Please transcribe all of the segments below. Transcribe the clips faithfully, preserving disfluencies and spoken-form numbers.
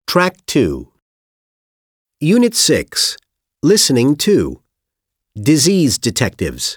Track two. Unit six. Listening to. Disease detectives.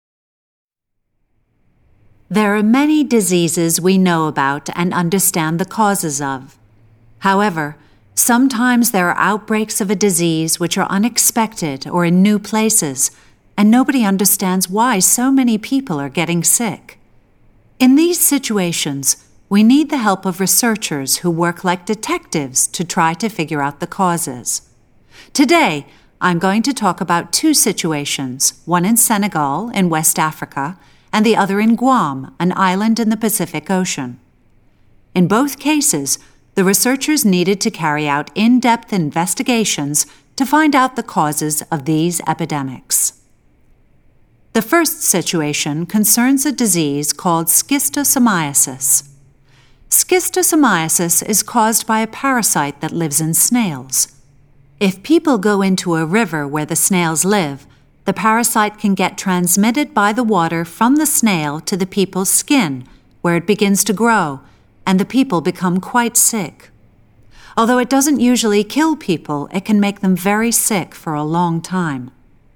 There are many diseases we know about and understand the causes of. However, sometimes there are outbreaks of a disease which are unexpected or in new places, and nobody understands why so many people are getting sick. In these situations, we need the help of researchers who work like detectives to try to figure out the causes. Today, I'm going to talk about two situations, one in Senegal in West Africa and the other in Guam, an island in the Pacific Ocean. In both cases, the researchers needed to carry out in-depth investigations to find out the causes of these epidemics. The first situation concerns a disease called schistosomiasis. Schistosomiasis is caused by a parasite that lives in snails. If people go into a river where the snails live, the parasite can get transmitted by the water from the snail to the people's skin, where it begins to grow, and the people become quite sick. Although it doesn't usually kill people, it can make them very sick for a long time.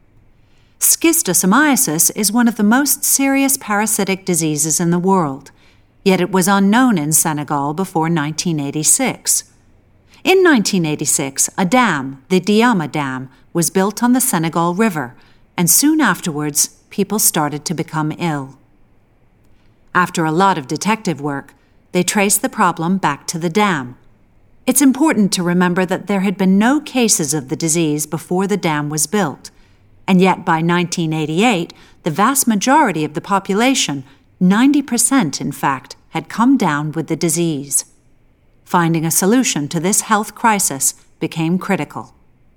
Schistosomiasis is one of the most serious parasitic diseases in the world, yet it was unknown in Senegal before nineteen eighty-six. In nineteen eighty-six, a dam, the Diama Dam, was built on the Senegal River, and soon afterwards, people started to become ill. After a lot of detective work, they traced the problem back to the dam. It's important to remember that there had been no cases of the disease before the dam was built, and yet by nineteen eighty-eight, the vast majority of the population, ninety percent in fact, had come down with the disease. Finding a solution to this health crisis became critical.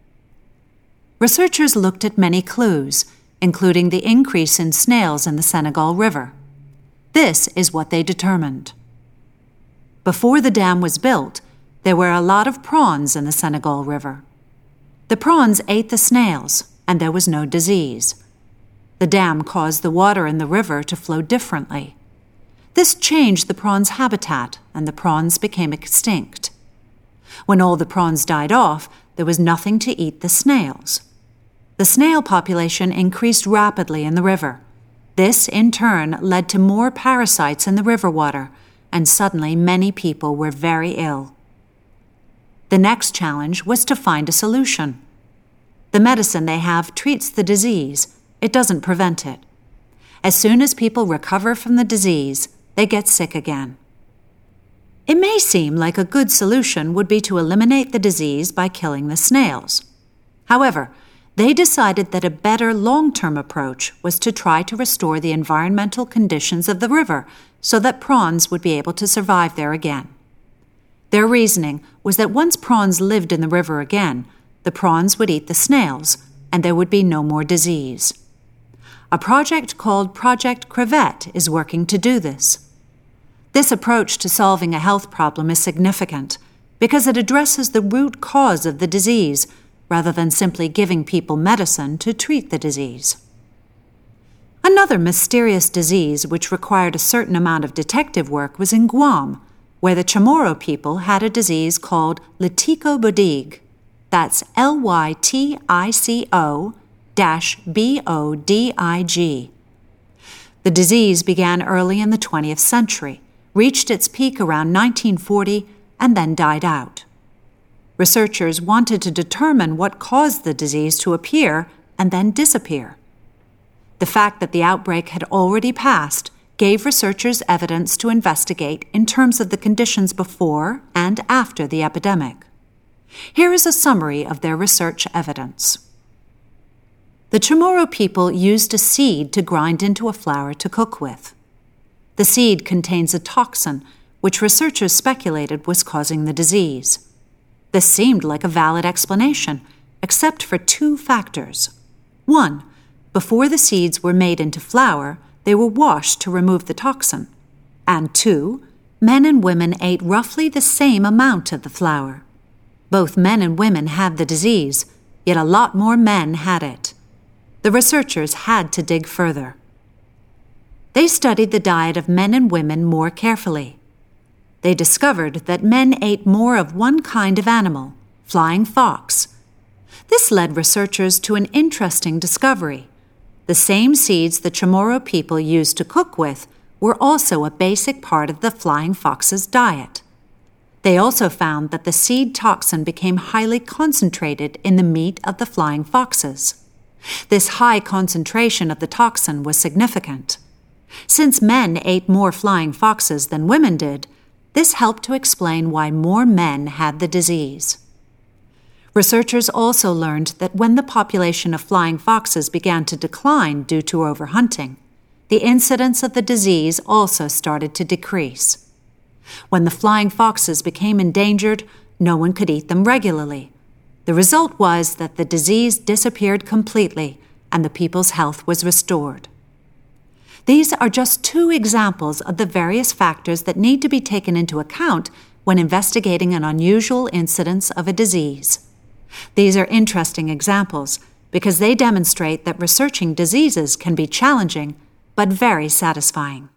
Researchers looked at many clues, including the increase in snails in the Senegal River. This is what they determined. Before the dam was built, there were a lot of prawns in the Senegal River. The prawns ate the snails, and there was no disease. The dam caused the water in the river to flow differently. This changed the prawns' habitat, and the prawns became extinct. When all the prawns died off, there was nothing to eat the snails. The snail population increased rapidly in the river. This, in turn, led to more parasites in the river water, and suddenly many people were very ill. The next challenge was to find a solution. The medicine they have treats the disease. It doesn't prevent it. As soon as people recover from the disease, they get sick again. It may seem like a good solution would be to eliminate the disease by killing the snails. However, they decided that a better long-term approach was to try to restore the environmental conditions of the river so that prawns would be able to survive there again. Their reasoning was that once prawns lived in the river again, the prawns would eat the snails, and there would be no more disease. A project called Project Crevette is working to do this. This approach to solving a health problem is significant because it addresses the root cause of the disease rather than simply giving people medicine to treat the disease. Another mysterious disease which required a certain amount of detective work was in Guam, where the Chamorro people had a disease called Lytico bodig. That's L Y T I C O B O D I G. The disease began early in the twentieth century, reached its peak around nineteen forty, and then died out. Researchers wanted to determine what caused the disease to appear and then disappear. The fact that the outbreak had already passed gave researchers evidence to investigate in terms of the conditions before and after the epidemic. Here is a summary of their research evidence. The Chamorro people used a seed to grind into a flour to cook with. The seed contains a toxin, which researchers speculated was causing the disease. This seemed like a valid explanation, except for two factors. One, before the seeds were made into flour, they were washed to remove the toxin. And two, men and women ate roughly the same amount of the flour. Both men and women had the disease, yet a lot more men had it. The researchers had to dig further. They studied the diet of men and women more carefully. they discovered that men ate more of one kind of animal, flying fox. This led researchers to an interesting discovery. The same seeds the Chamorro people used to cook with were also a basic part of the flying fox's diet. They also found that the seed toxin became highly concentrated in the meat of the flying foxes. This high concentration of the toxin was significant. Since men ate more flying foxes than women did, this helped to explain why more men had the disease. Researchers also learned that when the population of flying foxes began to decline due to overhunting, the incidence of the disease also started to decrease. When the flying foxes became endangered, no one could eat them regularly. The result was that the disease disappeared completely and the people's health was restored. These are just two examples of the various factors that need to be taken into account when investigating an unusual incidence of a disease. These are interesting examples because they demonstrate that researching diseases can be challenging but very satisfying.